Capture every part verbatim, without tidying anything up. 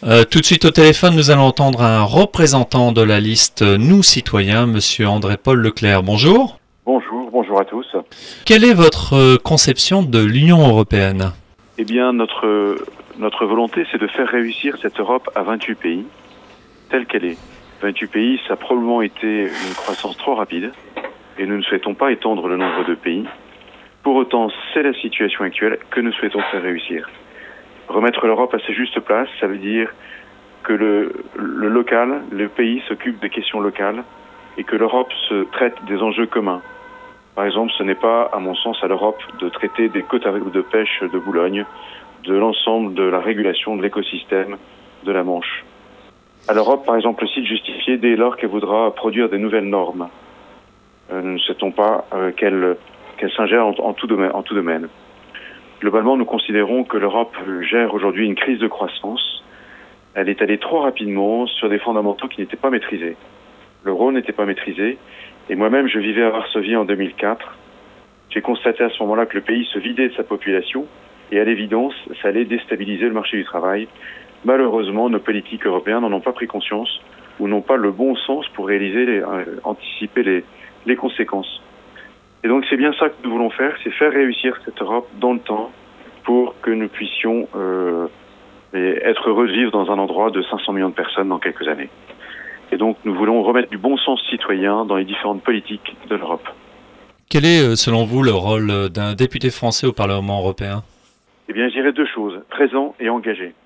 Euh, tout de suite au téléphone, nous allons entendre un représentant de la liste Nous Citoyens, Monsieur André-Paul Leclerc. Bonjour. Bonjour, bonjour à tous. Quelle est votre euh, conception de l'Union européenne ? Eh bien, notre, notre volonté, c'est de faire réussir cette Europe à vingt-huit pays, telle qu'elle est. vingt-huit pays, ça a probablement été une croissance trop rapide, et nous ne souhaitons pas étendre le nombre de pays. Pour autant, c'est la situation actuelle que nous souhaitons faire réussir. Remettre l'Europe à sa juste place, ça veut dire que le, le local, le pays s'occupe des questions locales et que l'Europe se traite des enjeux communs. Par exemple, ce n'est pas, à mon sens, à l'Europe de traiter des quotas de pêche de Boulogne, de l'ensemble de la régulation de l'écosystème de la Manche. À l'Europe, par exemple, aussi de justifier dès lors qu'elle voudra produire des nouvelles normes. Euh, nous ne souhaitons pas euh, qu'elle, qu'elle s'ingère en, en, tout domaine, en tout domaine. Globalement, nous considérons que l'Europe gère aujourd'hui une crise de croissance. Elle est allée trop rapidement sur des fondamentaux qui n'étaient pas maîtrisés. L'euro n'était pas maîtrisé. Et moi-même, je vivais à Varsovie en deux mille quatre. J'ai constaté à ce moment-là que le pays se vidait de sa population. Et à l'évidence, ça allait déstabiliser le marché du travail. Malheureusement, nos politiques européens n'en ont pas pris conscience ou n'ont pas le bon sens pour réaliser, les, euh, anticiper les, les conséquences. Et donc c'est bien ça que nous voulons faire, c'est faire réussir cette Europe dans le temps pour que nous puissions euh, être heureux de vivre dans un endroit de cinq cents millions de personnes dans quelques années. Et donc nous voulons remettre du bon sens citoyen dans les différentes politiques de l'Europe. Quel est, selon vous, le rôle d'un député français au Parlement européen ? Eh bien, je dirais deux choses, présent et engagé.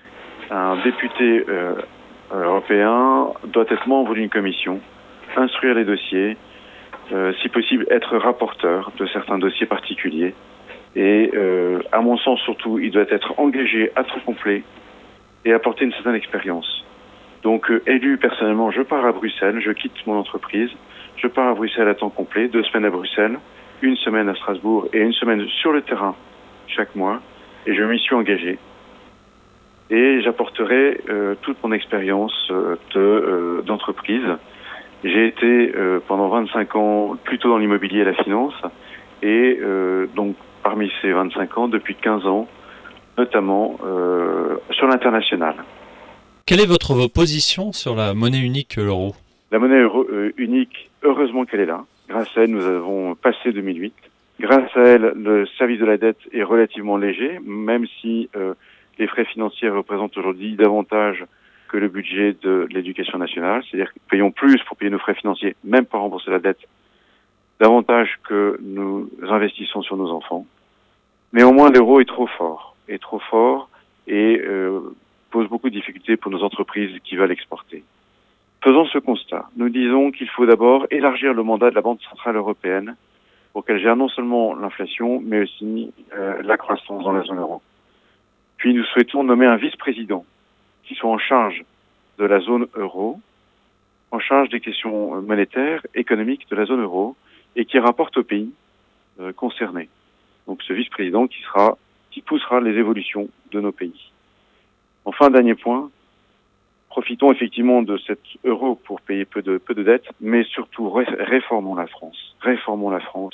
Un député euh, européen doit être membre d'une commission, instruire les dossiers, Euh, si possible, être rapporteur de certains dossiers particuliers. Et euh, à mon sens, surtout, il doit être engagé à temps complet et apporter une certaine expérience. Donc, euh, élu personnellement, je pars à Bruxelles, je quitte mon entreprise, je pars à Bruxelles à temps complet, deux semaines à Bruxelles, une semaine à Strasbourg et une semaine sur le terrain chaque mois, et je m'y suis engagé. Et j'apporterai euh, toute mon expérience euh, de, euh, d'entreprise. J'ai été euh, pendant vingt-cinq ans plutôt dans l'immobilier et la finance et euh, donc parmi ces vingt-cinq ans, depuis quinze ans, notamment euh, sur l'international. Quelle est votre position sur la monnaie unique, l'euro ? La monnaie euro, euh, unique, heureusement qu'elle est là. Grâce à elle, nous avons passé deux mille huit. Grâce à elle, le service de la dette est relativement léger, même si euh, les frais financiers représentent aujourd'hui davantage que le budget de l'éducation nationale, c'est-à-dire que nous payons plus pour payer nos frais financiers, même pour rembourser la dette, davantage que nous investissons sur nos enfants. Néanmoins, l'euro est trop fort, est trop fort et euh, pose beaucoup de difficultés pour nos entreprises qui veulent exporter. Faisons ce constat. Nous disons qu'il faut d'abord élargir le mandat de la Banque centrale européenne pour qu'elle gère non seulement l'inflation, mais aussi euh, la croissance dans la zone euro. Puis nous souhaitons nommer un vice-président qui soit en charge de la zone euro, en charge des questions monétaires, économiques de la zone euro, et qui rapporte aux pays euh, concernés. Donc ce vice-président qui sera, qui poussera les évolutions de nos pays. Enfin, dernier point, profitons effectivement de cet euro pour payer peu de, peu de dettes, mais surtout ré- réformons la France. Réformons la France.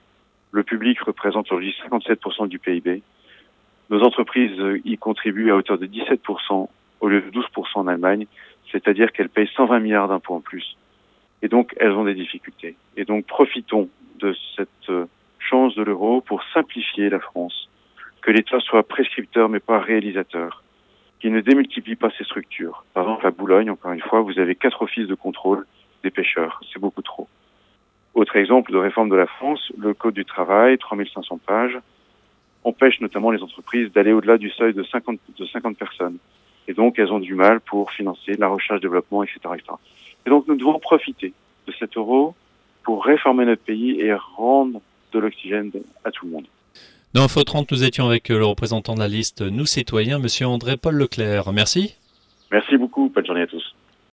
Le public représente aujourd'hui cinquante-sept pour cent du P I B. Nos entreprises y contribuent à hauteur de dix-sept pour cent au lieu de douze pour cent en Allemagne, c'est-à-dire qu'elles payent cent vingt milliards d'impôts en plus. Et donc, elles ont des difficultés. Et donc, profitons de cette chance de l'euro pour simplifier la France, que l'État soit prescripteur mais pas réalisateur, qu'il ne démultiplie pas ses structures. Par exemple, à Boulogne, encore une fois, vous avez quatre offices de contrôle des pêcheurs. C'est beaucoup trop. Autre exemple de réforme de la France, le Code du travail, trois mille cinq cents pages, empêche notamment les entreprises d'aller au-delà du seuil de cinquante, de cinquante personnes. Et donc, elles ont du mal pour financer la recherche, développement, et cetera, et cetera. Et donc, nous devons profiter de cet euro pour réformer notre pays et rendre de l'oxygène à tout le monde. Dans Info trente, nous étions avec le représentant de la liste Nous Citoyens, Monsieur André-Paul Leclerc. Merci. Merci beaucoup. Bonne journée à tous.